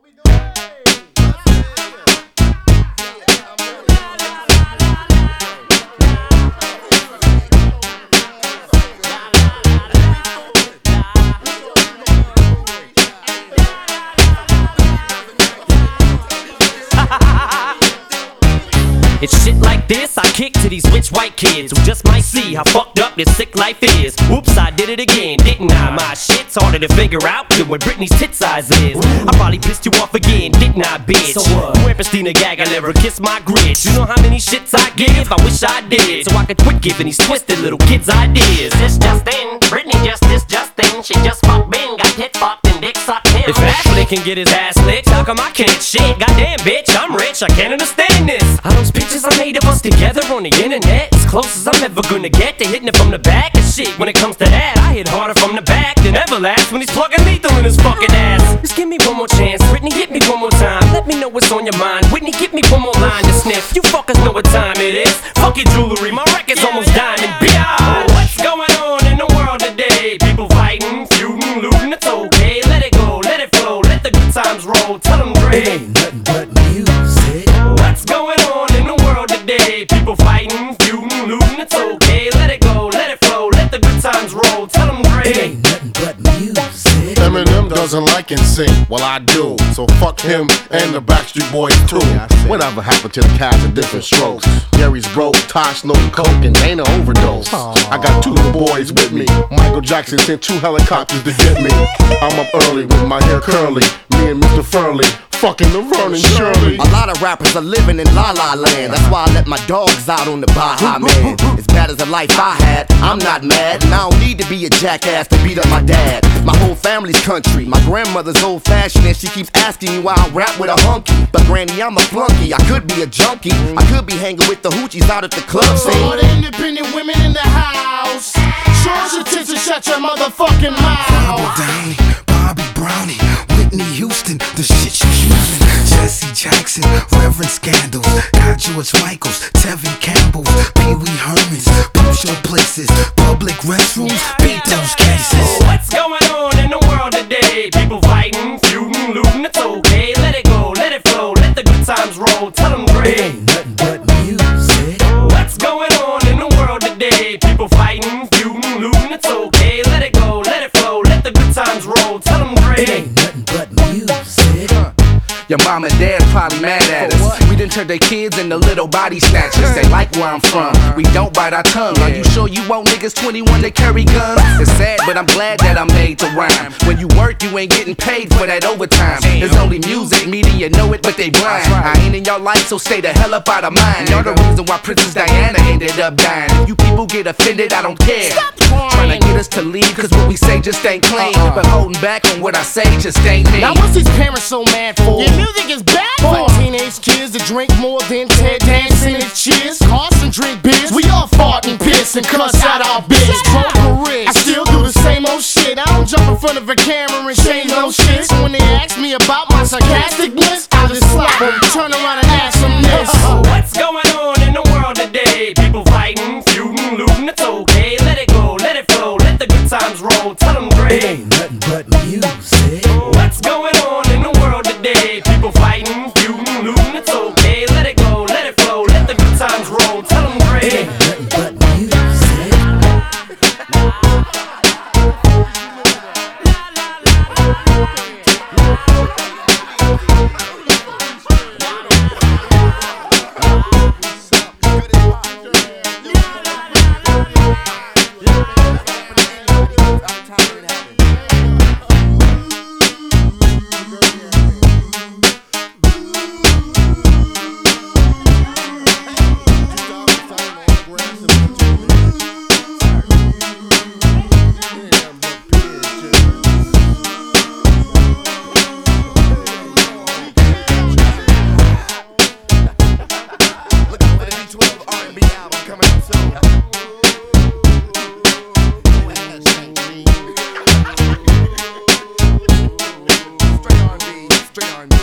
It's shit like this I kick to these rich white kids who just might see how fucked up this sick life is. Whoops, I did it again, didn't I? My shit's harder to figure out than what Britney's tit size is. I probably pissed you off again, didn't I, bitch? So what? Where Christina Aguilera kiss my grit. You know how many shits I give? I wish I did, so I could quit giving these twisted little kids ideas. This just in, Britney just in. She just fucked Ben, got tit fucked and dick sucked him. If Ashley can get his ass licked, how come I can't shit? Goddamn bitch, I'm rich, I can't understand this. Are those pictures I made of us together on the internet as close as I'm ever gonna get to hitting it from the back? And shit, when it comes to that, I hit harder from the back than Everlast when he's plugging lethal in his fucking ass. Just give me one more chance, Britney, hit me one more time. Let me know what's on your mind, Whitney, give me one more line to sniff. You fuckers know what time it is. Fuck your jewelry, my record's almost diamond. Oh, what's going on in the world today? People fighting, feuding, looting, it's okay. Let it go, let it flow, let the good times roll. Tell them Dre, it ain't nothing but music. What's going on in the world today? People fighting, feuding, looting, it's okay. Let it go, let it flow, let the good times roll. Tell them Dre, it ain't nothing but music. Eminem doesn't like NSYNC, well I do. So fuck him and the Backstreet Boys too. Whatever happened to the cats of different strokes? Gary's broke, Tosh snorting coke, and Dana overdose. I got two little boys with me. Michael Jackson sent 2 helicopters to get me. I'm up early with my hair curly. Me and Mr. Furley fucking the Vernon Shirley. A lot of rappers are living in La La Land. That's why I let my dogs out on the Baja, man. As bad as the life I had, I'm not mad. And I don't need to be a jackass to beat up my dad. My whole family's country. My grandmother's old fashioned and she keeps asking me why I rap with a hunky. But granny, I'm a flunky. I could be a junkie. I could be hanging with the hoochies out at the club scene. All the independent women in the house, show us your tits and shut your motherfucking mouth. Barbara Dane, Bobby Brownie, Whitney Houston, the shit she's using. Jesse Jackson, Reverend Scandals, got George Michaels, Tevin Campbell, Pee Wee Hermans, peep show places, public restrooms, beat those cases. what's going on in the world today? People fighting, feuding, looting, it's okay. Let it go, let it flow, let the good times roll. Tell them It Dre, ain't nothing but music. what's going on in the world today? People fighting, feuding, looting, it's okay. Let it go, let it flow, let the good times roll. Tell them It Dre, ain't nothing but music. Your mom and dad probably mad at us. We done turned their kids into little body snatchers. They like where I'm from. We don't bite our tongue. Are you sure you want niggas 21 to carry guns? It's sad, but I'm glad that I'm made to rhyme. When you work, you ain't getting paid for that overtime. There's only music, media know it, but they blind. I ain't in your life, so stay the hell up out of mine. You're the reason why Princess Diana ended up dying. If you people get offended, I don't care. Trying to get us to leave, cause what we say just ain't clean. But holding back on what I say just ain't me. Now what's these parents so mad for? Your music is bad for teenage kids that drink more than Ted dancing and cheers. Carson drink beers, we all fart and piss and cuss out our biz. Pro careers, I still do the same old shit. I don't jump in front of a camera and say no shit. So when they ask me about my sarcasticness, I just slap them, turn around and ask them this. what's going on in the world today? People fighting, feuding, looting, it's okay. Let it go, let it flow, let the good times roll. Tell them It Dre, ain't nothing but music. what's going on in the world today? People fighting, feuding, looting, it's okay. Let it go, let it flow, let the good times roll. Tell them It Dre, ain't nothing but music. Straight R&B.